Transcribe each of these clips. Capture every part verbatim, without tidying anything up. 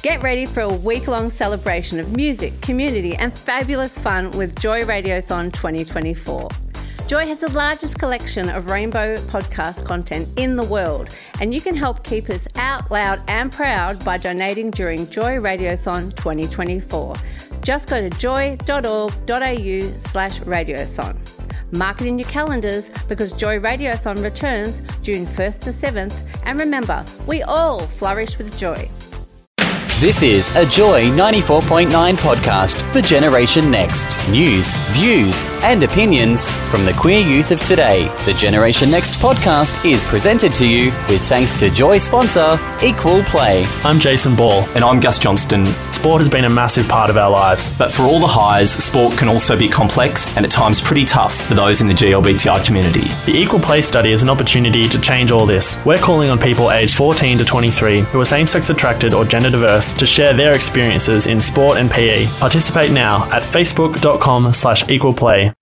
Get ready for a week-long celebration of music, community and fabulous fun with Joy Radiothon twenty twenty-four. Joy has the largest collection of rainbow podcast content in the world, and you can help keep us out loud and proud by donating during Joy Radiothon twenty twenty-four. Just go to joy.org.au slash radiothon. Mark it in your calendars because Joy Radiothon returns June first to seventh, and remember, we all flourish with joy. This is a Joy ninety-four point nine podcast for Generation Next. News, views and opinions from the queer youth of today. The Generation Next podcast is presented to you with thanks to Joy sponsor Equal Play. I'm Jason Ball. And I'm Gus Johnston. Sport has been a massive part of our lives. But for all the highs, sport can also be complex and at times pretty tough for those in the G L B T I community. The Equal Play study is an opportunity to change all this. We're calling on people aged fourteen to twenty-three who are same-sex attracted or gender diverse to share their experiences in sport and P E. Participate now at facebook.com slash equal play.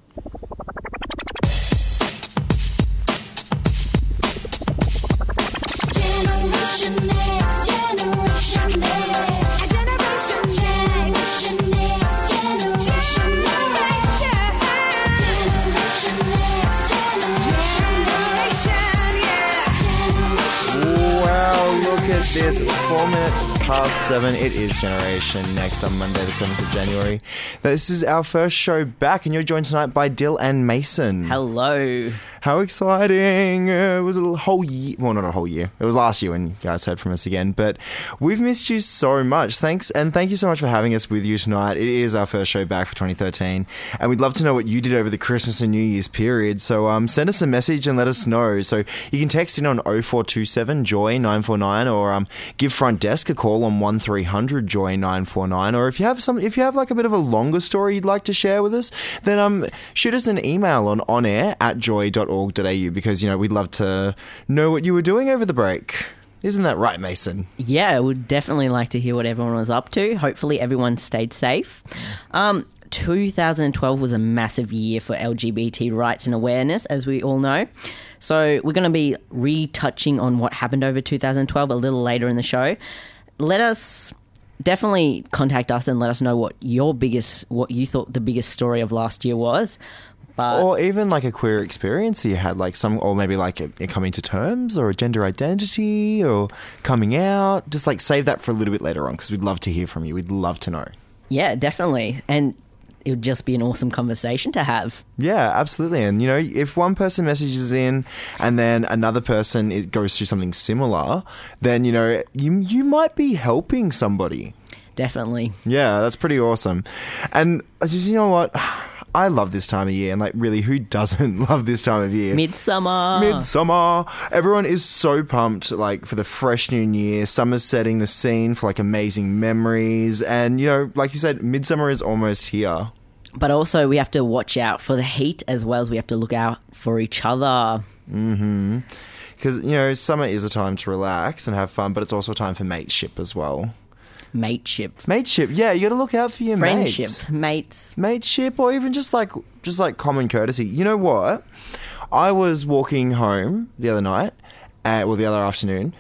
This four minutes past seven. It is Generation Next on Monday, the seventh of January. This is our first show back, and you're joined tonight by Dill and Mason. Hello. How exciting. Uh, it was a whole year. Well, not a whole year. It was last year when you guys heard from us again. But we've missed you so much. Thanks. And thank you so much for having us with you tonight. It is our first show back for twenty thirteen. And we'd love to know what you did over the Christmas and New Year's period. So um, send us a message and let us know. So you can text in on oh four two seven joy nine four nine or um, give front desk a call on one three hundred joy nine four nine. Or if you have some, if you have like a bit of a longer story you'd like to share with us, then um, shoot us an email on onair at joy dot org dot a u because, you know, we'd love to know what you were doing over the break. Isn't that right, Mason? Yeah, I would definitely like to hear what everyone was up to. Hopefully everyone stayed safe. Um, two thousand twelve was a massive year for L G B T rights and awareness, as we all know. So we're going to be retouching on what happened over two thousand twelve a little later in the show. Let us definitely contact us and let us know what your biggest, what you thought the biggest story of last year was. But or even like a queer experience you had, like some, or maybe like a, a coming to terms or a gender identity or coming out. Just like save that for a little bit later on because we'd love to hear from you. We'd love to know. Yeah, definitely. And it would just be an awesome conversation to have. Yeah, absolutely. And, you know, if one person messages in and then another person it goes through something similar, then, you know, you you might be helping somebody. Definitely. Yeah, that's pretty awesome. And just, you know what? I love this time of year, and like really, who doesn't love this time of year? Midsummer. Midsummer. Everyone is so pumped, like for the fresh new year. Summer's setting the scene for like amazing memories, and you know, like you said, midsummer is almost here. But also, we have to watch out for the heat as well as we have to look out for each other. Mm-hmm. Because you know, summer is a time to relax and have fun, but it's also a time for mateship as well. Mateship. Mateship, yeah, you got to look out for your Friendship, mates. mates. Mateship, or even just like just like common courtesy. You know what? I was walking home the other night, uh, well, the other afternoon,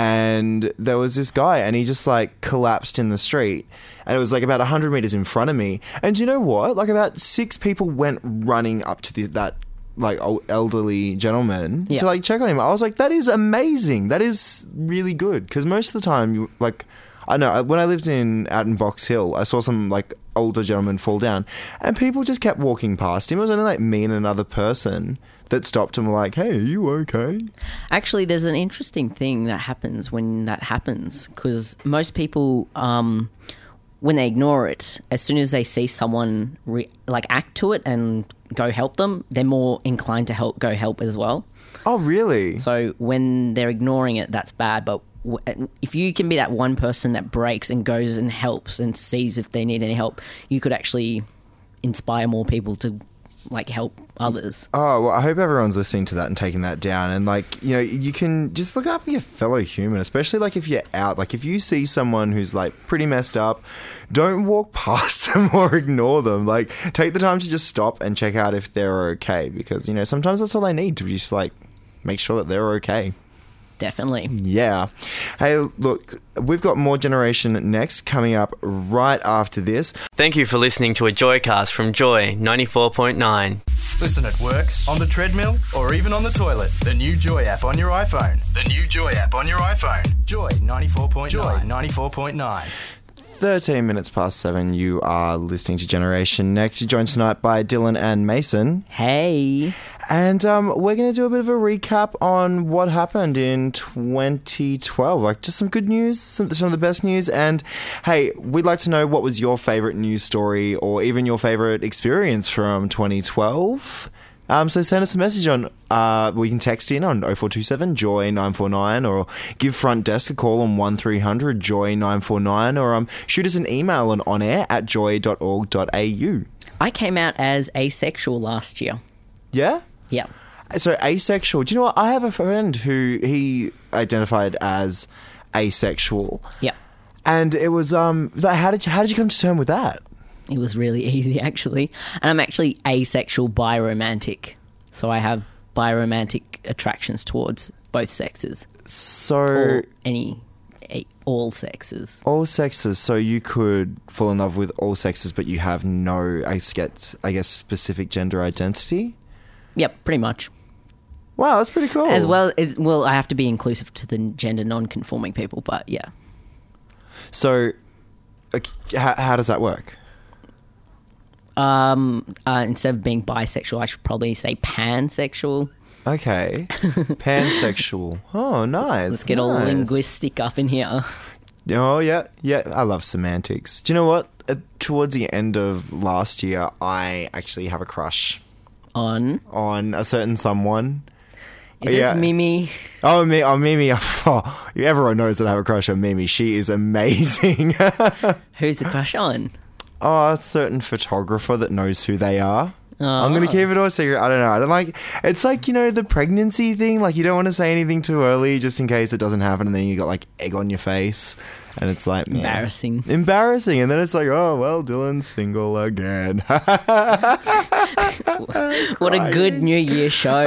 and there was this guy, and he just like collapsed in the street, and it was like about one hundred metres in front of me. And you know what? Like about six people went running up to the, that like old elderly gentleman yeah. to like check on him. I was like, that is amazing. That is really good. Because most of the time, you like... I know, when I lived in out in Box Hill, I saw some, like, older gentlemen fall down, and people just kept walking past him. It was only, like, me and another person that stopped and were like, hey, are you okay? Actually, there's an interesting thing that happens when that happens, because most people, um, when they ignore it, as soon as they see someone, re- like, act to it and go help them, they're more inclined to help go help as well. Oh, really? So when they're ignoring it, that's bad, but if you can be that one person that breaks and goes and helps and sees if they need any help, you could actually inspire more people to like help others. Oh, well, I hope everyone's listening to that and taking that down. And like, you know, you can just look out for your fellow human, especially like if you're out. Like if you see someone who's like pretty messed up, don't walk past them or ignore them. Like take the time to just stop and check out if they're okay, because, you know, sometimes that's all they need to just like make sure that they're okay. Definitely. Yeah. Hey, look, we've got more Generation Next coming up right after this. Thank you for listening to a Joycast from Joy ninety-four point nine. Listen at work, on the treadmill, or even on the toilet. The new Joy app on your iPhone. The new Joy app on your iPhone. Joy ninety-four point nine. Joy ninety-four point nine. thirteen minutes past seven, you are listening to Generation Next. You're joined tonight by Dylan and Mason. Hey. And um, we're going to do a bit of a recap on what happened in twenty twelve. Like, just some good news, some, some of the best news. And, hey, we'd like to know what was your favourite news story or even your favourite experience from twenty twelve. Um, so send us a message on, uh, we can text in on oh four two seven, joy nine four nine, or give Front Desk a call on one three hundred, joy nine four nine, or um, shoot us an email on onair at joy dot org dot a u. I came out as asexual last year. Yeah? Yeah. So asexual. Do you know what? I have a friend who he identified as asexual. Yeah. And it was, um, like, how did you, how did you come to terms with that? It was really easy, actually. And I'm actually asexual biromantic. So I have biromantic attractions towards both sexes. So... Or any... A, all sexes. All sexes. So you could fall in love with all sexes, but you have no, I guess, I guess specific gender identity? Yep, pretty much. Wow, that's pretty cool. As well as... Well, I have to be inclusive to the gender non-conforming people, but yeah. So, okay, how, how does that work? Um, uh, instead of being bisexual, I should probably say pansexual. Okay. Pansexual. Oh, nice. Let's get nice. all linguistic up in here. Oh, yeah. Yeah, I love semantics. Do you know what? Uh, towards the end of last year, I actually have a crush. On? On a certain someone. Is yeah. this Mimi? Oh, me, oh, Mimi. Oh, everyone knows that I have a crush on Mimi. She is amazing. Who's the crush on? Oh, a certain photographer that knows who they are. Oh. I'm going to keep it all secret. I don't know. I don't like... It's like, you know, the pregnancy thing. Like, you don't want to say anything too early just in case it doesn't happen, and then you got, like, egg on your face. And it's like... Man, embarrassing. Embarrassing. And then it's like, oh, well, Dylan's single again. What a good New Year show.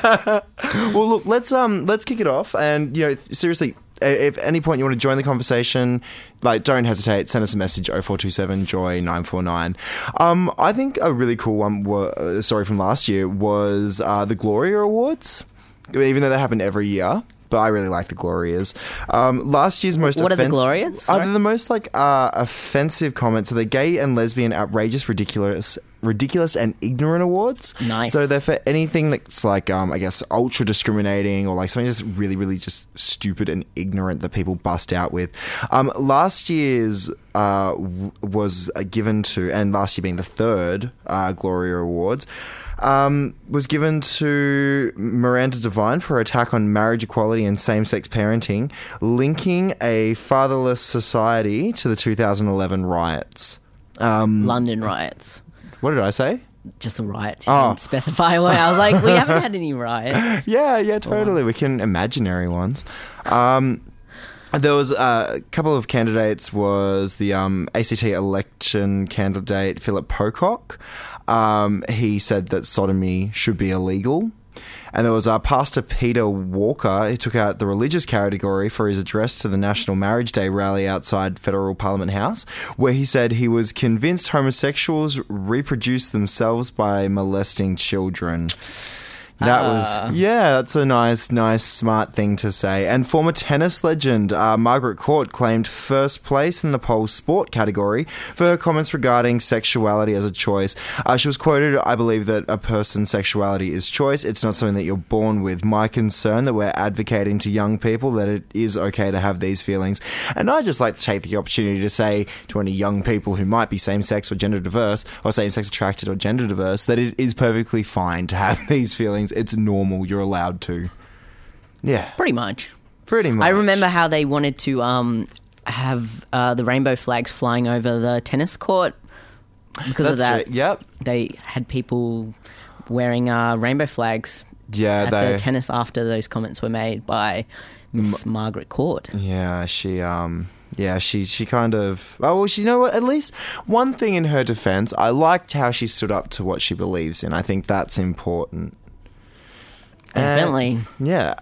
Well, look, let's um, let's kick it off. And, you know, seriously... If at any point you want to join the conversation, like, don't hesitate. Send us a message, oh four two seven, joy nine four nine. Um, I think a really cool one, were, uh, sorry, from last year was uh, the Gloria Awards, even though they happen every year. But I really like the Glorias. Um, last year's most What offensive... are the Glorias? Are the most, like, uh, offensive comments. So they're gay and lesbian, outrageous, ridiculous, ridiculous and ignorant awards. Nice. So they're for anything that's, like, um, I guess, ultra discriminating or, like, something just really, really just stupid and ignorant that people bust out with. Um, last year's uh, w- was uh, given to, and last year being the third uh, Gloria Awards, Um, was given to Miranda Devine for her attack on marriage equality and same-sex parenting, linking a fatherless society to the two thousand eleven riots. Um, London riots. What did I say? Just the riots. You Oh. didn't specify where. I was like, we haven't had any riots. Yeah, yeah, totally. We can imaginary ones. Um, there was uh, a couple of candidates. Was the um, A C T election candidate Philip Pocock. Um, he said that sodomy should be illegal. And there was uh, Pastor Peter Walker, who took out the religious category for his address to the National Marriage Day rally outside Federal Parliament House, where he said he was convinced homosexuals reproduce themselves by molesting children. That Uh. was, yeah, that's a nice, nice, smart thing to say. And former tennis legend uh, Margaret Court claimed first place in the poll's sport category for her comments regarding sexuality as a choice. Uh, she was quoted, I believe that a person's sexuality is choice. It's not something that you're born with. My concern that we're advocating to young people that it is okay to have these feelings. And I'd just like to take the opportunity to say to any young people who might be same-sex or gender diverse, or same-sex attracted or gender diverse, that it is perfectly fine to have these feelings. It's normal. You're allowed to. Yeah. Pretty much. Pretty much. I remember how they wanted to um, have uh, the rainbow flags flying over the tennis court. Because That's of that, right. Yep. they had people wearing uh, rainbow flags Yeah, at they... the tennis after those comments were made by Miss M- Margaret Court. Yeah, she... um. Yeah, she she kind of... Oh, well, she, you know what? At least one thing in her defense, I liked how she stood up to what she believes in. I think that's important. Definitely. Uh, yeah.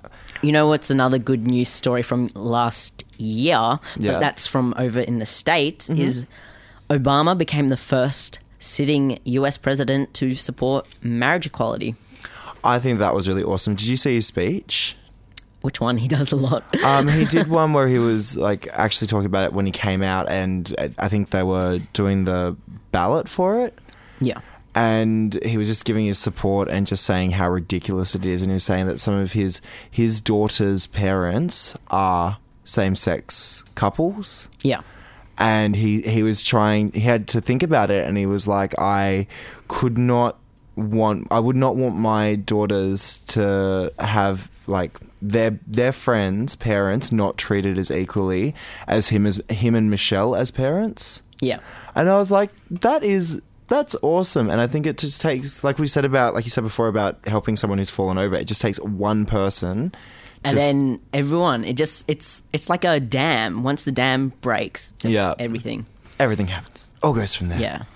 You know what's another good news story from last year, Yeah. but that's from over in the States, Mm-hmm. is Obama became the first sitting U S president to support marriage equality. I think that was really awesome. Did you see his speech? Which one? He does a lot. Um, he did one where he was like actually talking about it when he came out, and I think they were doing the ballot for it. Yeah. And he was just giving his support and just saying how ridiculous it is. And he was saying that some of his his daughter's parents are same-sex couples. Yeah. And he, he was trying, he had to think about it, and he was like, I could not want, I would not want my daughters to have like their their friends' parents not treated as equally as him as him and Michelle as parents. Yeah. And I was like, that is that's awesome. And I think it just takes, like we said about, like you said before about helping someone who's fallen over, it just takes one person. And to then everyone, it just, it's it's like a dam. Once the dam breaks, just Yeah. everything. everything happens. All goes from there. Yeah.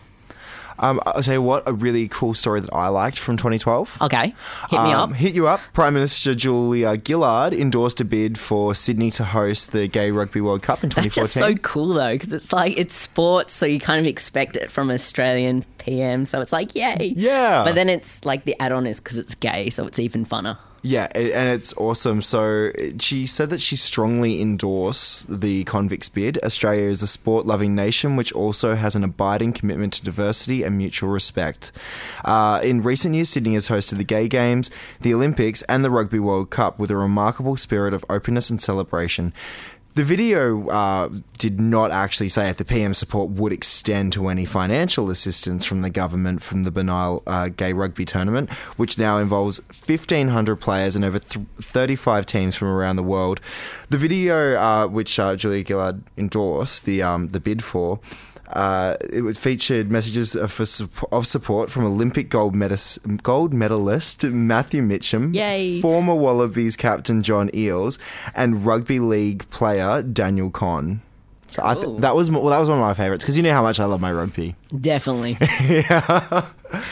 Um, I'll tell you what, a really cool story that I liked from twenty twelve. Okay. Hit me Um, up. Hit you up. Prime Minister Julia Gillard endorsed a bid for Sydney to host the Gay Rugby World Cup in twenty That's fourteen. just so cool though, because it's like, it's sports, so you kind of expect it from Australian P M, so it's like, yay. Yeah. But then it's like the add-on is because it's gay, so it's even funner. Yeah, it- and it's awesome. So she said that she strongly endorsed the Convicts bid. Australia is a sport-loving nation which also has an abiding commitment to diversity and mutual respect. Uh, in recent years, Sydney has hosted the Gay Games, the Olympics, and the Rugby World Cup with a remarkable spirit of openness and celebration. The video uh, did not actually say if the P M's support would extend to any financial assistance from the government from the Benile uh, Gay Rugby Tournament, which now involves fifteen hundred players and over th- thirty-five teams from around the world. The video, uh, which uh, Julia Gillard endorsed the um, the bid for, Uh, it was featured messages of, for, of support from Olympic gold, medis, gold medalist Matthew Mitcham, Yay. former Wallabies captain John Eales, and rugby league player Daniel Conn. So I th- Cool. that was well, that was one of my favourites because you know how much I love my rugby. Definitely. yeah.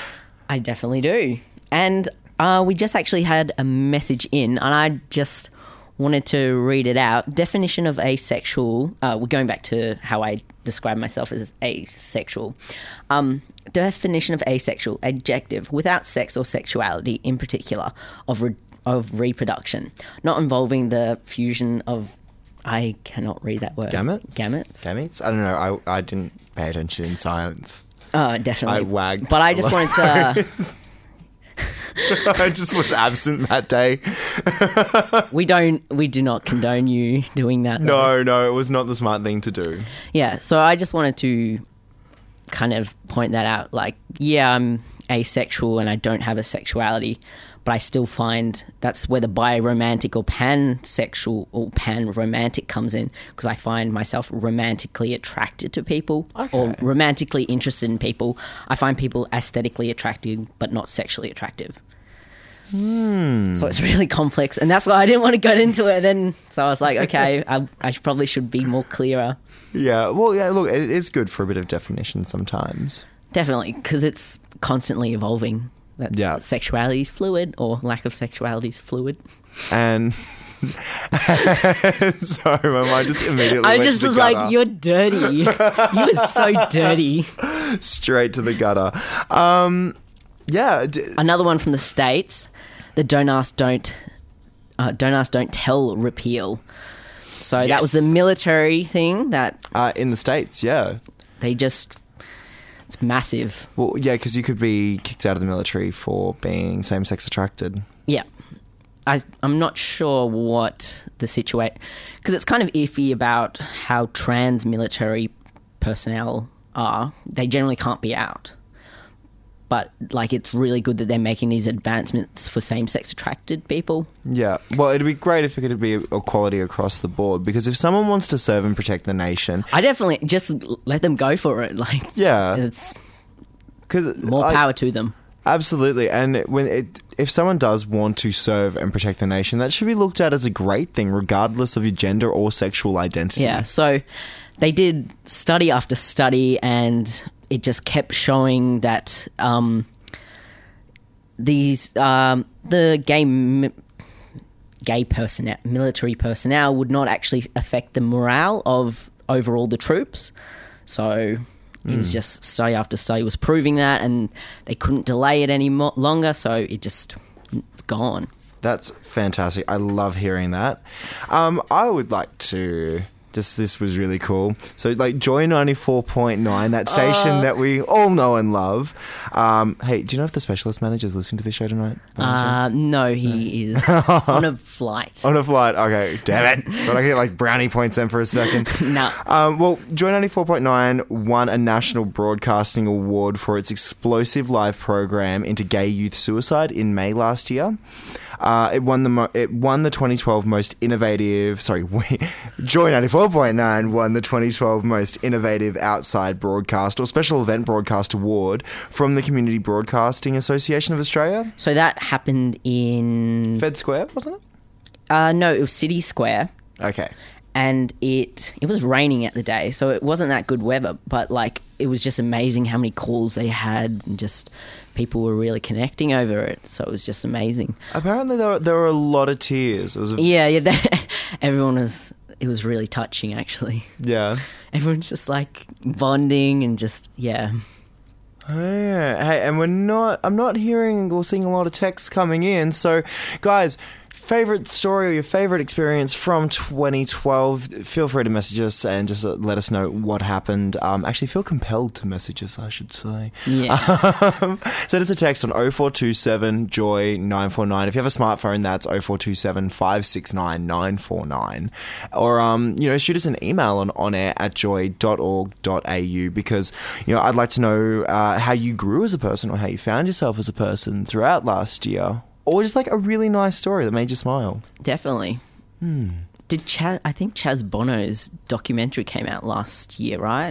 I definitely do. And uh, we just actually had a message in, and I just wanted to read it out. Definition of asexual. Uh, we're going back to how I describe myself as asexual. Um, definition of asexual: adjective without sex or sexuality in particular of re- of reproduction, not involving the fusion of. I cannot read that word. Gametes? Gametes. Gametes? I don't know. I I didn't pay attention in science. Oh, definitely. I wagged. But I just wanted to. I just was absent that day. We don't. We do not condone you doing that. though. No, no, it was not the smart thing to do. Yeah. So I just wanted to kind of point that out. Like, yeah, I'm asexual and I don't have a sexuality, but I still find that's where the biromantic or pansexual or pan-romantic comes in, because I find myself romantically attracted to people or romantically interested in people. I find people aesthetically attractive but not sexually attractive. Hmm. So it's really complex, and that's why I didn't want to get into it. Then, so I was like, okay, I, I probably should be more clearer. Yeah, well, yeah, look, it is good for a bit of definition sometimes. Definitely, because it's constantly evolving. That Yeah. sexuality is fluid, or lack of sexuality is fluid. And sorry, my mind just immediately I went just to the was gutter. like, you're dirty. You are so dirty. Straight to the gutter. Um, yeah. D- Another one from the States, the don't ask, don't, uh, don't ask, don't tell repeal. So that was the military thing that uh, in the States, yeah. they just, it's massive. Well, yeah, because you could be kicked out of the military for being same-sex attracted. Yeah. I, I'm not sure what the situation... Because it's kind of iffy about how trans military personnel are. They generally can't be out. But, like, it's really good that they're making these advancements for same-sex attracted people. Yeah. Well, it'd be great if it could be equality across the board, because if someone wants to serve and protect the nation... I definitely... Just let them go for it. Like, Yeah. It's Cause more I- power to them. Absolutely, and when it, if someone does want to serve and protect the nation, that should be looked at as a great thing, regardless of your gender or sexual identity. Yeah, so they did study after study, and it just kept showing that um, these um, the gay m- gay personnel, military personnel would not actually affect the morale of overall the troops. So it was just study after study was proving that, and they couldn't delay it any mo- longer, so it just, it's gone. That's fantastic. I love hearing that. Um, I would like to... Just, this was really cool. So, like, Joy ninety-four point nine, that station uh, that we all know and love. Um, hey, do you know if the specialist manager's listening to the show tonight? Uh, no, he no. is on a flight. On a flight. Okay, damn it. But I get, like, brownie points then for a second. No. Um, well, Joy ninety-four point nine won a National Broadcasting Award for its explosive live program into gay youth suicide in May last year. Uh, it won the mo- it won the twenty twelve most innovative. Sorry, Joy ninety-four point nine won the twenty twelve most innovative outside broadcast or special event broadcast award from the Community Broadcasting Association of Australia. So that happened in Fed Square, wasn't it? Uh, no, it was City Square. Okay. And it it was raining at the day, so it wasn't that good weather. But like, it was just amazing how many calls they had, and just people were really connecting over it. So it was just amazing. Apparently, there were, there were a lot of tears. It was a- yeah, yeah. They, everyone was. It was really touching, actually. Yeah. Everyone's just like bonding and just yeah. Oh, yeah. Hey, and we're not. I'm not hearing or seeing a lot of texts coming in. So, guys. Favorite story or your favorite experience from twenty twelve, feel free to message us and just let us know what happened. Um, actually, feel compelled to message us, I should say. Yeah. Um, send us a text on oh four two seven joy nine four nine. If you have a smartphone, that's oh four two seven five six nine nine four nine. Or, um, you know, shoot us an email on onair at joy dot org dot a u because, you know, I'd like to know uh, how you grew as a person or how you found yourself as a person throughout last year. Or just like a really nice story that made you smile. Definitely. Hmm. Did Chaz, I think Chaz Bono's documentary came out last year, right?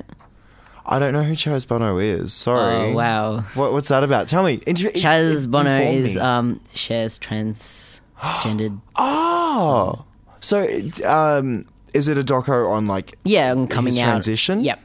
I don't know who Chaz Bono is. Sorry. Oh, wow. What, what's that about? Tell me. Inter- Chaz in- Bono is me. um, Cher's transgendered. Oh. So, um, is it a doco on like yeah, I'm coming his out. transition? Yep.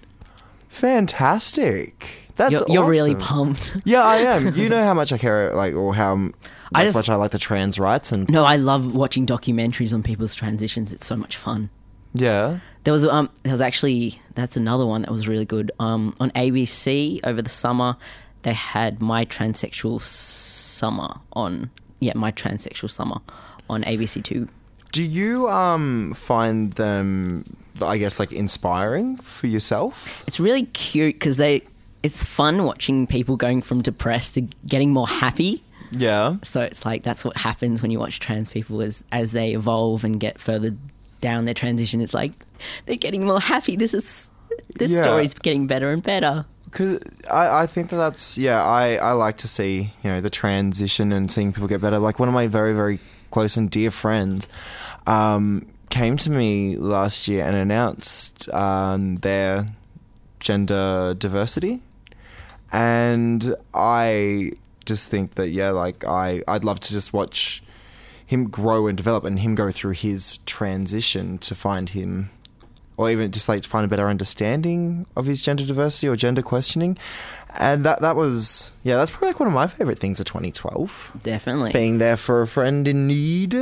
Fantastic. That's you're, awesome. You're really pumped. Yeah, I am. You know how much I care, like, or how I just, much I like the trans rights and. No, I love watching documentaries on people's transitions. It's so much fun. Yeah. There was um, there was actually that's another one that was really good. Um, on A B C over the summer, they had My Transsexual Summer on. Yeah, My Transsexual Summer on A B C Two. Do you um find them, I guess, like inspiring for yourself? It's really cute because they. It's fun watching people going from depressed to getting more happy. Yeah. So it's like that's what happens when you watch trans people as as they evolve and get further down their transition. It's like they're getting more happy. This is this yeah. story's getting better and better. Because I, I think that that's yeah. I, I like to see you know the transition and seeing people get better. Like one of my very very close and dear friends um, came to me last year and announced um, their gender diversity, and I. just think that yeah like I, I'd love to just watch him grow and develop and him go through his transition to find him or even just like to find a better understanding of his gender diversity or gender questioning. And that that was yeah that's probably like one of my favourite things of twenty twelve. Definitely. Being there for a friend in need.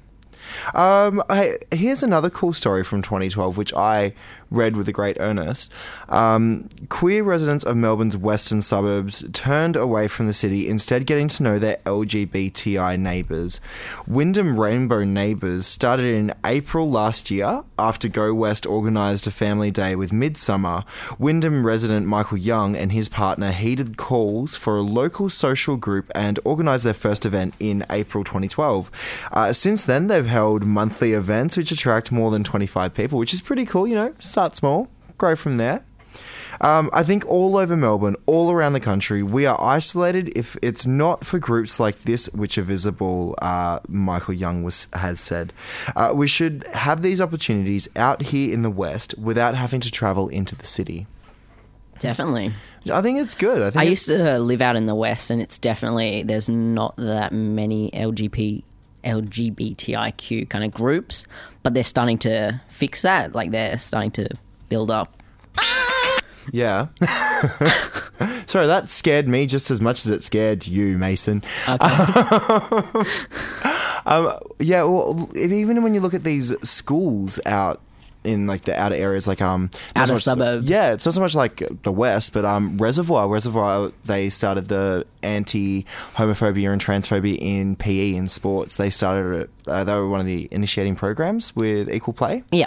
Um, hey, here's another cool story from twenty twelve, which I read with a great earnest. Um, queer residents of Melbourne's western suburbs turned away from the city, instead getting to know their L G B T I neighbours. Wyndham Rainbow Neighbours started in April last year after Go West organised a family day with Midsummer. Wyndham resident Michael Young and his partner heeded calls for a local social group and organised their first event in April twenty twelve. Uh, since then, they've held monthly events which attract more than twenty-five people, which is pretty cool, you know, start small, grow from there. Um, I think all over Melbourne, all around the country, we are isolated if it's not for groups like this which are visible, uh, Michael Young was, has said. Uh, we should have these opportunities out here in the West without having to travel into the city. Definitely. I think it's good. I, think I it's... used to live out in the West, and it's definitely, there's not that many L G B T L G B T I Q kind of groups, but they're starting to fix that. Like they're starting to build up. Yeah. Sorry, that scared me just as much as it scared you, Mason. Okay. Um, yeah, well, if, even when you look at these schools out in like the outer areas, like um, not Outer so much- suburbs. Yeah, it's not so much like the West, but um, Reservoir, Reservoir, they started the anti-homophobia and transphobia in P E in sports. They started it. Uh, they were one of the initiating programs with Equal Play. Yeah.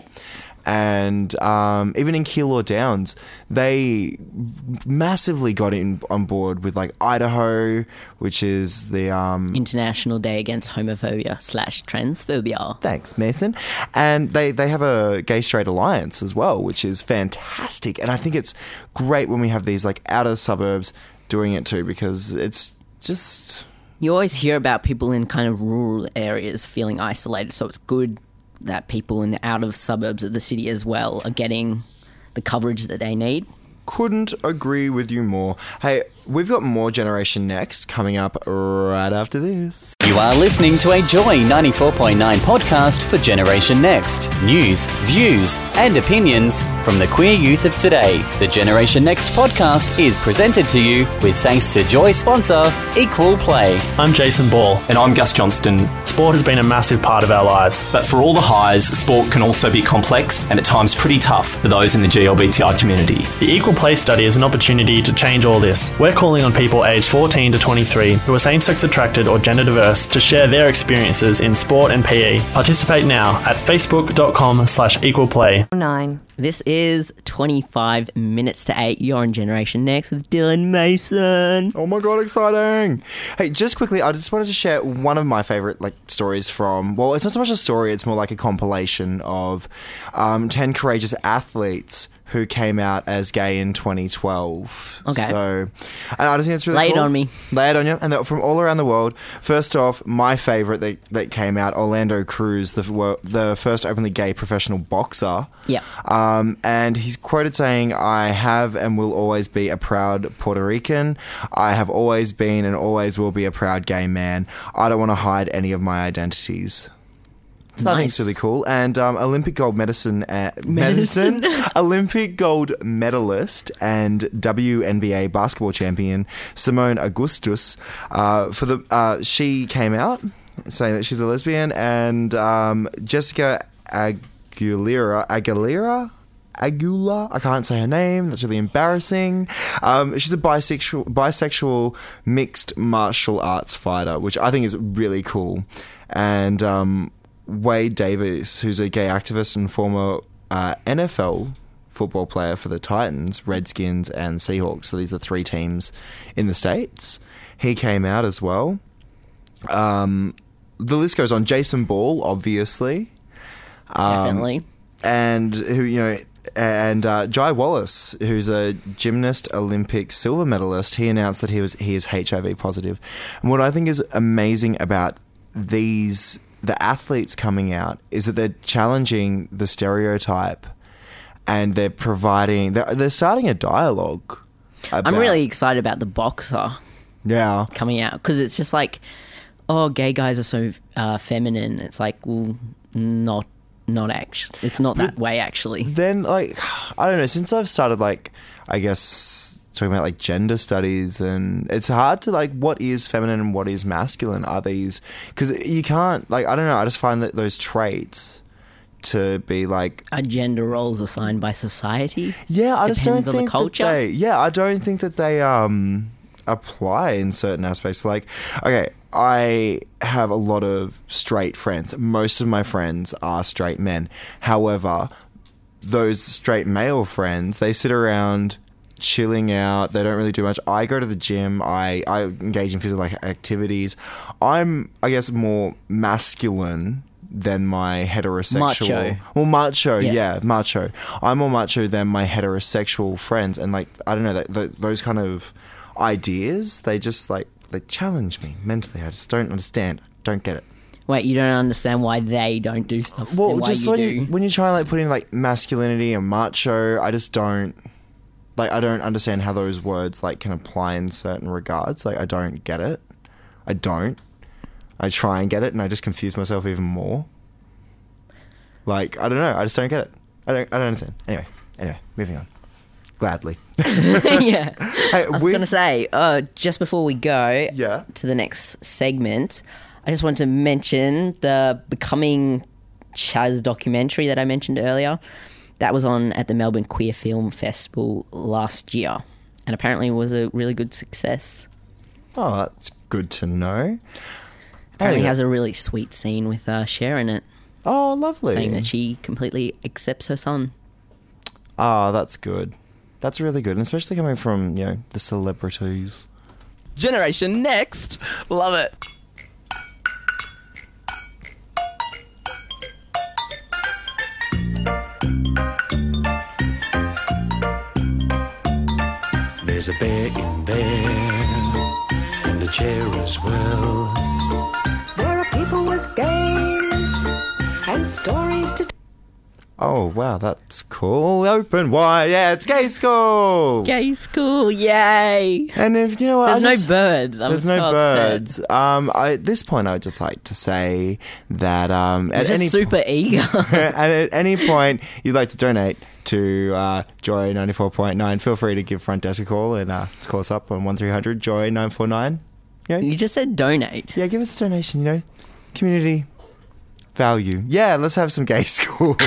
And um, even in Keilor Downs, they massively got in on board with like Idaho, which is the um, International Day Against Homophobia slash Transphobia. thanks, Mason. And they, they have a gay straight alliance as well, which is fantastic. And I think it's great when we have these like outer suburbs doing it too, because it's just You always hear about people in kind of rural areas feeling isolated, so it's good that people in the outer suburbs of the city as well are getting the coverage that they need. couldn't agree with you more. Hey, we've got more Generation Next coming up right after this. You are listening to a Joy ninety-four point nine podcast for Generation Next. News, views, and opinions from the queer youth of today. The Generation Next podcast is presented to you with thanks to Joy sponsor, Equal Play. I'm Jason Ball. And I'm Gus Johnston. Sport has been a massive part of our lives. But for all the highs, sport can also be complex and at times pretty tough for those in the G L B T I community. The Equal Play study is an opportunity to change all this. We're calling on people aged fourteen to twenty-three who are same-sex attracted or gender diverse to share their experiences in sport and P E. Participate now at facebook.com slash equal play. Nine. This is twenty-five minutes to eight. You're on Generation Next with Dylan Mason. Oh my god, exciting! Hey, just quickly, I just wanted to share one of my favorite like stories from. Well, it's not so much a story; it's more like a compilation of um, ten courageous athletes who came out as gay in twenty twelve. Okay. So, and I just think it's really Lay it cool. on me. Lay it on you, and they're from all around the world. First off, my favorite that that came out, Orlando Cruz, the wo- the first openly gay professional boxer. Yeah. Um, and he's quoted saying, "I have and will always be a proud Puerto Rican. I have always been and always will be a proud gay man. I don't want to hide any of my identities." So I think it's Nice. really cool. And um, Olympic gold medicine, uh, medicine, Olympic gold medalist and W N B A basketball champion Simone Augustus, uh, for the uh, she came out saying that she's a lesbian, and um, Jessica Aguilera, Aguilera. Agula, I can't say her name. That's really embarrassing. Um, she's a bisexual, bisexual mixed martial arts fighter, which I think is really cool. And um, Wade Davis, who's a gay activist and former uh, N F L football player for the Titans, Redskins, and Seahawks. So these are three teams in the States. He came out as well. Um, the list goes on. Jason Ball, obviously. Um, Definitely. And who, you know, and uh, Jai Wallace, who's a gymnast, Olympic silver medalist, he announced that he was he is H I V positive. And what I think is amazing about these the athletes coming out is that they're challenging the stereotype, and they're providing they're, they're starting a dialogue. About, I'm really excited about the boxer yeah. coming out because it's just like, oh, gay guys are so uh, feminine. It's like, well, not not actually. It's not that way actually. Then, like, I don't know. Since I've started, like, I guess talking about like gender studies, and it's hard to like what is feminine and what is masculine. Are these because you can't like I don't know. I just find that those traits to be like Are gender roles assigned by society? yeah. I just don't Depends on the think that culture. they yeah. I don't think that they um apply in certain aspects. Like, okay, I have a lot of straight friends. Most of my friends are straight men. However, those straight male friends, they sit around chilling out. They don't really do much. I go to the gym. I, I engage in physical like, activities. I'm, I guess, more masculine than my heterosexual... Macho. Well, macho, Yeah. yeah. macho. I'm more macho than my heterosexual friends. And, like, I don't know, that, th those kind of ideas, they just, like, they challenge me mentally. I just don't understand. Don't get it. Wait, you don't understand why they don't do stuff. Well, and why just you when do. you when you try and like put in like masculinity and macho, I just don't like. I don't understand how those words like can apply in certain regards. Like, I don't get it. I don't. I try and get it, and I just confuse myself even more. Like, I don't know. I just don't get it. I don't. I don't understand. Anyway. Anyway, moving on. Gladly. yeah. Hey, I was we- going to say, uh, just before we go Yeah. to the next segment, I just wanted to mention the Becoming Chaz documentary that I mentioned earlier. That was on at the Melbourne Queer Film Festival last year, and apparently was a really good success. Oh, that's good to know. Apparently Hey, has a really sweet scene with uh, Cher in it, Oh, lovely. saying that she completely accepts her son. Oh, that's good. That's really good, and especially coming from, you know, the celebrities. Generation Next. Love it. There's a bear in there, and a chair as well. There are people with games and stories to tell. Oh, wow, that's cool. Open wide. Yeah, it's gay school. Gay school, yay! And if, you know what? There's I no just- birds. I'm There's so no upset. birds. Um, I, at this point, I'd just like to say that um, I'm at just any super eager. and at any point you'd like to donate to uh, Joy ninety-four point nine, feel free to give Front Desk a call and uh, call us up on one three hundred Joy nine four nine. You, know, You just said donate. yeah, give us a donation, you know. Community value. Yeah, let's have some gay school.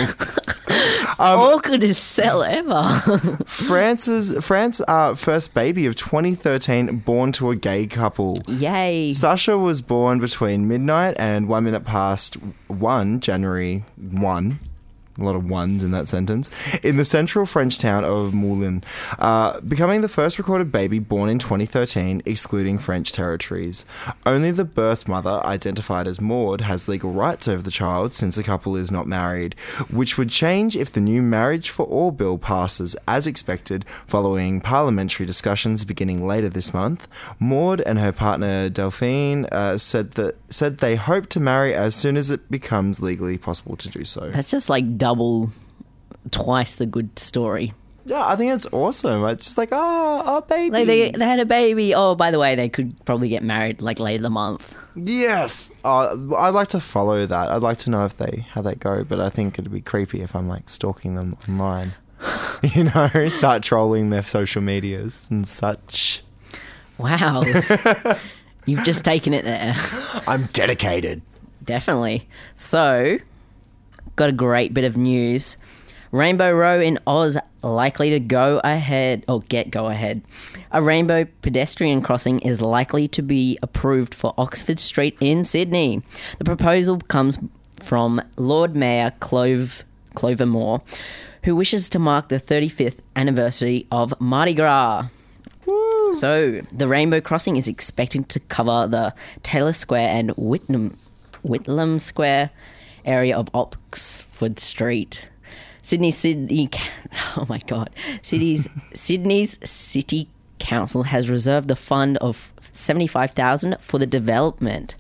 um, Awkwardest sell ever. France's France uh, first baby of twenty thirteen born to a gay couple. Yay. Sasha was born between midnight and one minute past one, January first. A lot of ones in that sentence. In the central French town of Moulins, uh, becoming the first recorded baby born in twenty thirteen, excluding French territories. Only the birth mother, identified as Maud, has legal rights over the child since the couple is not married, which would change if the new Marriage for All bill passes as expected following parliamentary discussions beginning later this month. Maud and her partner Delphine uh, said that said they hope to marry as soon as it becomes legally possible to do so. That's just like double, twice the good story. Yeah, I think it's awesome. It's just like, oh, oh, baby. Like they, they had a baby. Oh, by the way, they could probably get married like later the month. Yes. Uh, I'd like to follow that. I'd like to know if they how they go, but I think it'd be creepy if I'm like stalking them online. You know, start trolling their social medias and such. Wow. You've just taken it there. I'm dedicated. Definitely. So, got a great bit of news. Rainbow Row in Oz likely to go ahead, or get go ahead. A rainbow pedestrian crossing is likely to be approved for Oxford Street in Sydney. The proposal comes from Lord Mayor Clove, Clover Moore, who wishes to mark the thirty-fifth anniversary of Mardi Gras. Woo. So, the rainbow crossing is expected to cover the Taylor Square and Whitlam, Whitlam Square area of Oxford Street. Sydney, Sydney, oh my God, Sydney's Sydney's City Council has reserved the fund of seventy-five thousand dollars for the development.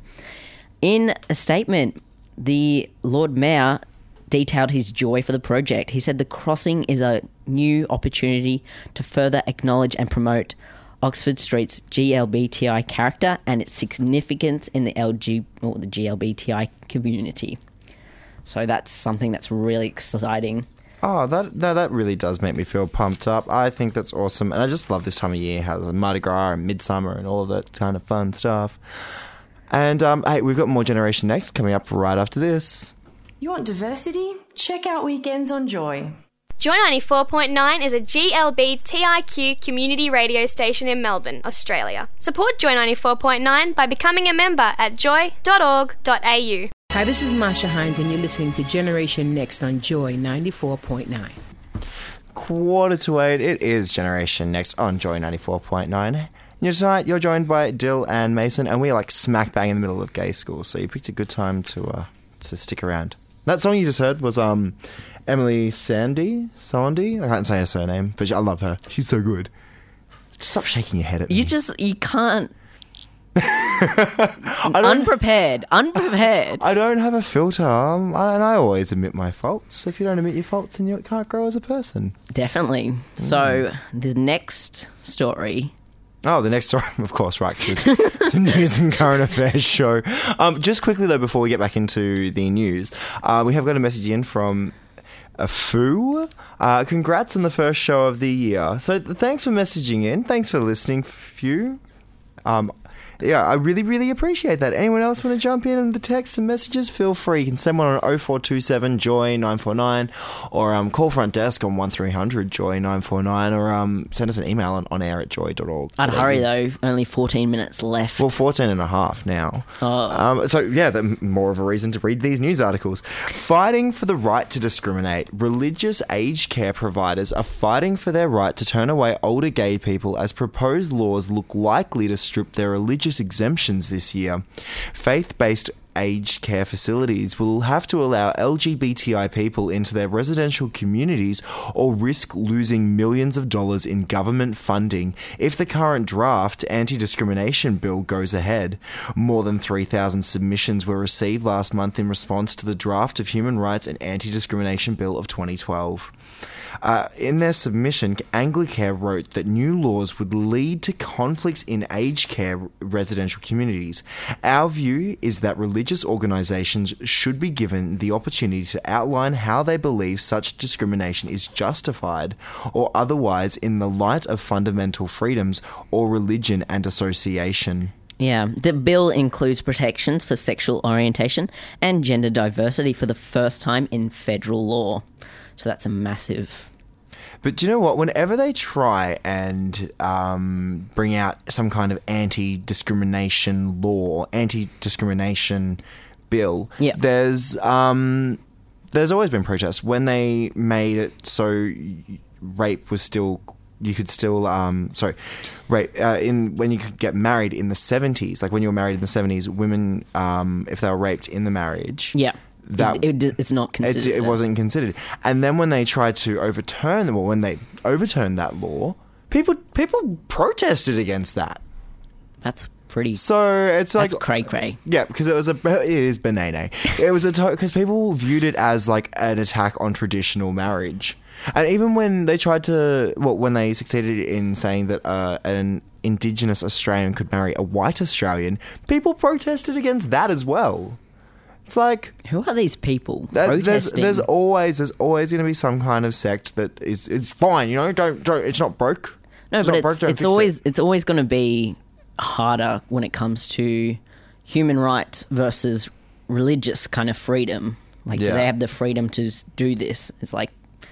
In a statement, the Lord Mayor detailed his joy for the project. He said the crossing is a new opportunity to further acknowledge and promote Oxford Street's G L B T I character and its significance in the L G or the G L B T I community. So that's something that's really exciting. Oh, that no, that really does make me feel pumped up. I think that's awesome. And I just love this time of year, how the Mardi Gras and Midsummer and all of that kind of fun stuff. And, um, hey, we've got more Generation Next coming up right after this. You want diversity? Check out Weekends on Joy. Joy ninety-four point nine is a G L B T I Q community radio station in Melbourne, Australia. Support Joy ninety-four point nine by becoming a member at joy dot org dot a u. Hi, this is Marsha Hines, and you're listening to Generation Next on Joy ninety-four point nine. Quarter to eight, it is Generation Next on Joy ninety-four point nine. And tonight, you're joined by Dill and Mason, and we are like smack bang in the middle of gay school, so you picked a good time to uh, to stick around. That song you just heard was um Emily Sandy, Sandy. I can't say her surname, but I love her. She's so good. Just stop shaking your head at me. You just, you can't. unprepared, unprepared. I don't have a filter, um, and I always admit my faults. If you don't admit your faults, then you can't grow as a person. Definitely. Mm. So, the next story. Oh, the next story, of course, right. It's the news and current affairs show. Um, just quickly, though, before we get back into the news, uh, we have got a message in from a Foo. Uh, congrats on the first show of the year. So, th- thanks for messaging in. Thanks for listening, Foo. Um, yeah, I really, really appreciate that. Anyone else want to jump in on the texts and messages? Feel free. You can send one on oh four two seven joy nine four nine or um, call front desk on one three hundred joy nine four nine or um, send us an email on, on air at joy dot org. I'd hurry though, only fourteen minutes left. Well, fourteen and a half now. Oh. Um, so, yeah, the, more of a reason to read these news articles. Fighting for the right to discriminate. Religious aged care providers are fighting for their right to turn away older gay people as proposed laws look likely to strip their religious exemptions this year. Faith-based aged care facilities will have to allow L G B T I people into their residential communities or risk losing millions of dollars in government funding if the current draft anti-discrimination bill goes ahead. More than three thousand submissions were received last month in response to the draft of Human Rights and Anti-Discrimination Bill of twenty twelve. Uh, in their submission, Anglicare wrote that new laws would lead to conflicts in aged care residential communities. Our view is that religious organisations should be given the opportunity to outline how they believe such discrimination is justified or otherwise in the light of fundamental freedoms or religion and association. Yeah, the bill includes protections for sexual orientation and gender diversity for the first time in federal law. So that's a massive... But do you know what? Whenever they try and um, bring out some kind of anti-discrimination law, anti-discrimination bill, yeah. there's um, there's always been protests. When they made it so rape was still... You could still, um, sorry, right, uh, in when you could get married in the seventies, like when you were married in the seventies, women, um, if they were raped in the marriage... Yeah. That it, it, it's not considered. It, it wasn't considered. And then when they tried to overturn the law, when they overturned that law, people people protested against that. That's pretty. So it's like that's cray cray. Yeah, because it was a it is banana. It was a because people viewed it as like an attack on traditional marriage. And even when they tried to, well, when they succeeded in saying that uh, an Indigenous Australian could marry a white Australian, people protested against that as well. It's like, who are these people that, protesting? There's, there's always there's always going to be some kind of sect that is it's fine, you know. Don't don't. It's not broke. No, it's but not it's, broke, don't it's fix always it. it's always going to be harder when it comes to human rights versus religious kind of freedom. Like, Yeah. do they have the freedom to s- do this? It's like,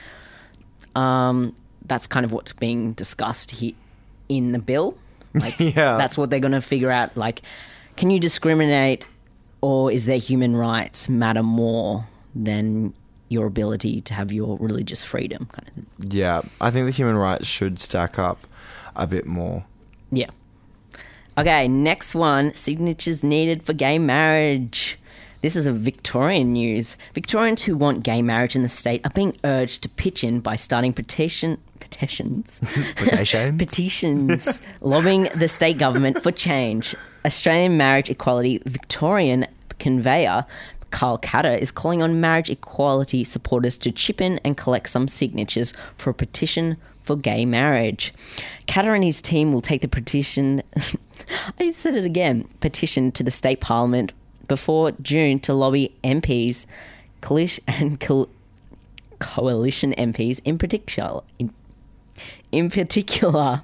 um, that's kind of what's being discussed here in the bill. Like, Yeah. that's what they're going to figure out. Like, can you discriminate? Or is their human rights matter more than your ability to have your religious freedom? Kind of thing. Yeah, I think the human rights should stack up a bit more. Yeah. Okay, next one. Signatures needed for gay marriage. This is a Victorian news. Victorians who want gay marriage in the state are being urged to pitch in by starting petition petitions Petitions? petitions lobbying the state government for change. Australian Marriage Equality Victorian conveyor Carl Catter is calling on marriage equality supporters to chip in and collect some signatures for a petition for gay marriage. Catter and his team will take the petition I said it again petition to the state parliament before June to lobby M Ps coalition and co- coalition M Ps in particular in, in particular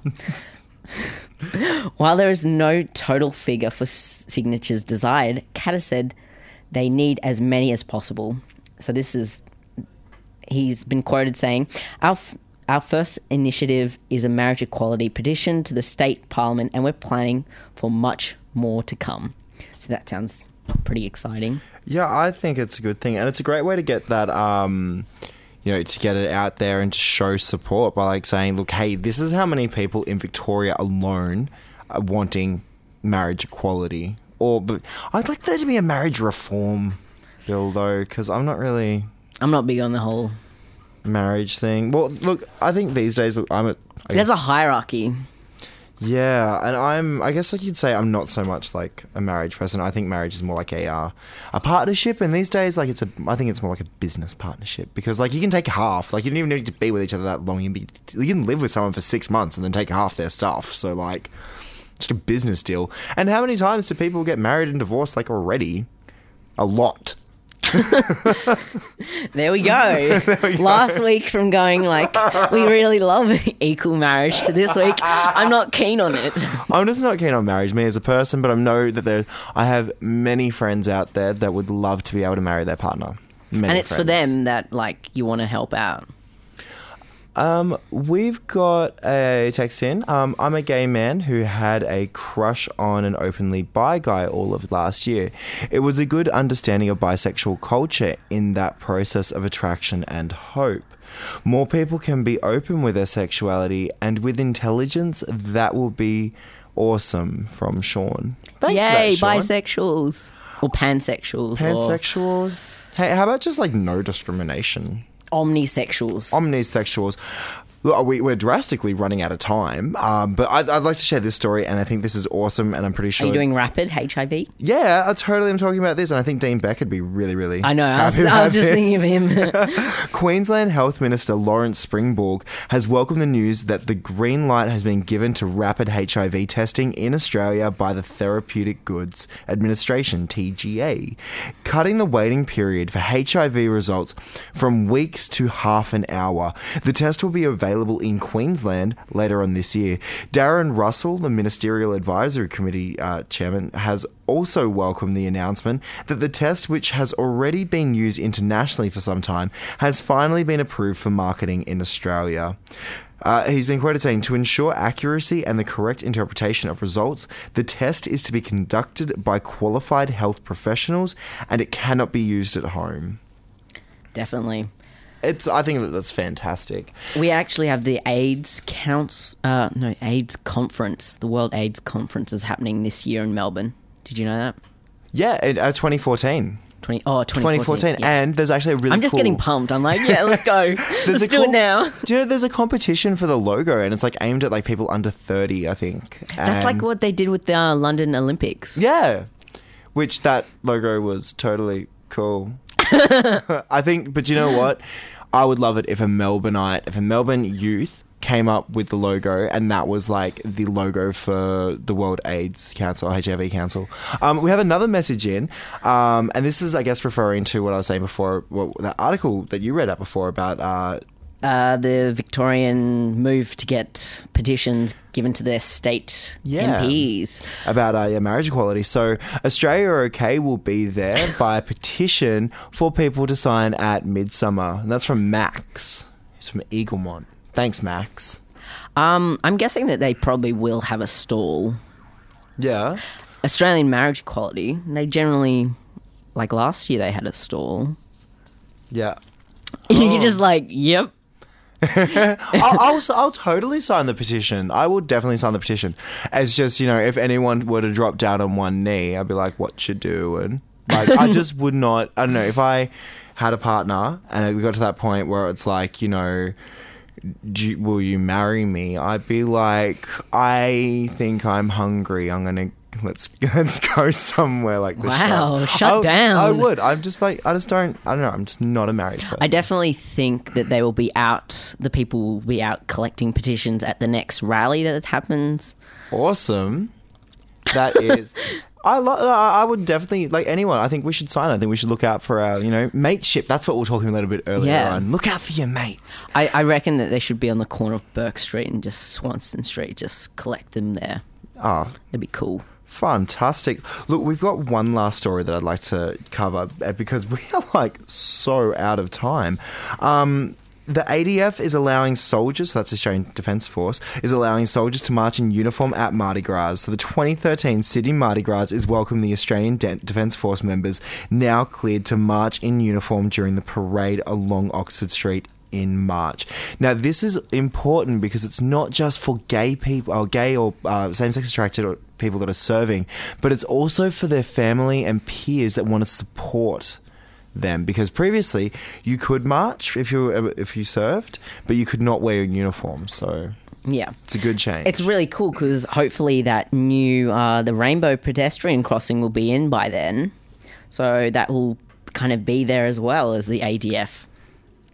while there is no total figure for s- signatures desired, Catter said they need as many as possible. So this is, he's been quoted saying, our, f- our first initiative is a marriage equality petition to the state parliament and we're planning for much more to come. So that sounds pretty exciting. Yeah, I think it's a good thing. And it's a great way to get that, um, you know, to get it out there and to show support by like saying, look, hey, this is how many people in Victoria alone are wanting marriage equality. Or, but I'd like there to be a marriage reform bill though, because I'm not really... I'm not big on the whole... marriage thing. Well, look, I think these days, look, I'm a... I There's guess, a hierarchy. Yeah, and I'm, I guess like you'd say I'm not so much like a marriage person. I think marriage is more like a uh, a partnership, and these days, like it's a, I think it's more like a business partnership because like you can take half, like you don't even need to be with each other that long. You can, be, you can live with someone for six months and then take half their stuff. So like, it's like a business deal. And how many times do people get married and divorced like already? A lot. There we go. There we go. Last week from going like, we really love equal marriage to this week, I'm not keen on it. I'm just not keen on marriage, me as a person, but I know that there, I have many friends out there that would love to be able to marry their partner. Many and it's friends. for them that, like, you want to help out. Um, we've got a text in. Um, I'm a gay man who had a crush on an openly bi guy all of last year. It was a good understanding of bisexual culture in that process of attraction and hope. More people can be open with their sexuality, and with intelligence, that will be awesome. From Sean. Thanks Yay, for that, Sean. bisexuals. Or pansexuals. Pansexuals. Hey, how about just like no discrimination? Omnisexuals. Omnisexuals. Look, we, we're drastically running out of time, um, but I'd, I'd like to share this story, and I think this is awesome, and I'm pretty sure... Are you doing rapid H I V? Yeah, I totally am talking about this, and I think Dean Beck would be really, really I know, I was, happy I was about just this. thinking of him. Queensland Health Minister Lawrence Springborg has welcomed the news that the green light has been given to rapid H I V testing in Australia by the Therapeutic Goods Administration, T G A, cutting the waiting period for H I V results from weeks to half an hour. The test will be available in Queensland later on this year. Darren Russell, the Ministerial Advisory Committee uh, chairman, has also welcomed the announcement that the test, which has already been used internationally for some time, has finally been approved for marketing in Australia. Uh, he's been quoted saying, to ensure accuracy and the correct interpretation of results, the test is to be conducted by qualified health professionals and it cannot be used at home. Definitely. It's. I think that that's fantastic. We actually have the AIDS counts. Uh, no, AIDS conference. The World AIDS Conference is happening this year in Melbourne. Did you know that? Yeah, in uh, twenty fourteen. twenty, oh, twenty fourteen. twenty fourteen. Yeah. And there's actually a really I'm just cool... getting pumped. I'm like, yeah, let's go. let's a do cool... it now. Do you know, there's a competition for the logo, and it's like aimed at like people under thirty, I think. That's and... like what they did with the uh, London Olympics. Yeah. Which that logo was totally cool. I think, but you know what? I would love it if a Melbourneite, if a Melbourne youth came up with the logo and that was like the logo for the World AIDS Council, H I V Council. Um, we have another message in, um, and this is, I guess, referring to what I was saying before, well, that article that you read out before about... Uh, Uh, the Victorian move to get petitions given to their state Yeah. M Ps. About uh, yeah, marriage equality. So Australia OK will be there by a petition for people to sign at Midsummer. And that's from Max. He's from Eaglemont. Thanks, Max. Um, I'm guessing that they probably will have a stall. Yeah. Australian marriage equality, they generally, like last year, they had a stall. Yeah. You're just like, yep. I'll, I'll, I'll totally sign the petition. I will definitely sign the petition. It's just, you know, if anyone were to drop down on one knee, I'd be like, what you doing? Like, I just would not, I don't know, if I had a partner and we got to that point where it's like, you know, do you, will you marry me? I'd be like, I think I'm hungry. I'm going to Let's let's go somewhere like this. Wow, shut I, down. I would. I'm just like, I just don't, I don't know. I'm just not a marriage person. I definitely think that they will be out, the people will be out collecting petitions at the next rally that happens. Awesome. That is... I lo- I would definitely, like anyone, I think we should sign. I think we should look out for our, you know, mateship. That's what we were talking a little bit earlier Yeah. on. Look out for your mates. I, I reckon that they should be on the corner of Burke Street and just Swanston Street, just collect them there. Oh. That'd be cool. Fantastic. Look, we've got one last story that I'd like to cover because we are like so out of time. Um, the A D F is allowing soldiers, so that's the Australian Defence Force, is allowing soldiers to march in uniform at Mardi Gras. So the twenty thirteen Sydney Mardi Gras is welcoming the Australian De- Defence Force members now cleared to march in uniform during the parade along Oxford Street in March. Now, this is important because it's not just for gay people, or gay or uh, same-sex attracted or people that are serving, but it's also for their family and peers that want to support them. Because previously, you could march if you if you served, but you could not wear a uniform. So yeah, it's a good change. It's really cool because hopefully that new uh, the rainbow pedestrian crossing will be in by then, so that will kind of be there as well as the A D F.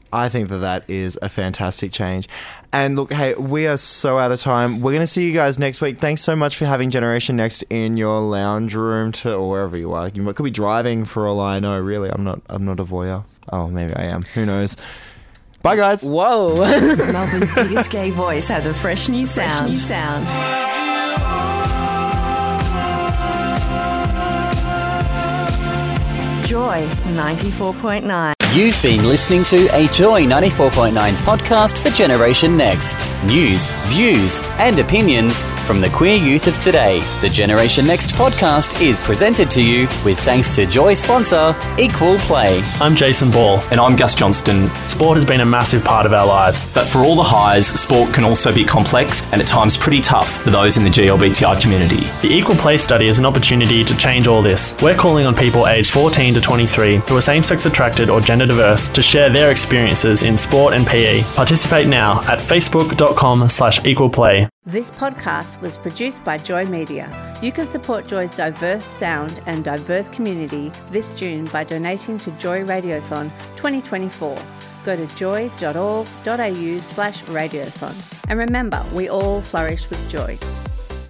I think that that is a fantastic change. And look, hey, we are so out of time. We're going to see you guys next week. Thanks so much for having Generation Next in your lounge room to, or wherever you are. You could be driving for all I know, really. I'm not I'm not a voyeur. Oh, maybe I am. Who knows? Bye, guys. Whoa. Melbourne's biggest gay voice has a fresh new sound. Fresh new sound. Joy ninety-four point nine. You've been listening to a Joy ninety-four point nine podcast for Generation Next. News, views, and opinions from the queer youth of today. The Generation Next podcast is presented to you with thanks to Joy sponsor Equal Play. I'm Jason Ball. And I'm Gus Johnston. Sport has been a massive part of our lives. But for all the highs, sport can also be complex and at times pretty tough for those in the G L B T I community. The Equal Play study is an opportunity to change all this. We're calling on people aged fourteen to twenty-three who are same-sex attracted or gender diverse to share their experiences in sport and P E. Participate now at facebook.com slash equal play. This podcast was produced by Joy Media. You can support Joy's diverse sound and diverse community this June by donating to Joy Radiothon twenty twenty-four. Go to joy.org.au slash radiothon. And remember, we all flourish with joy.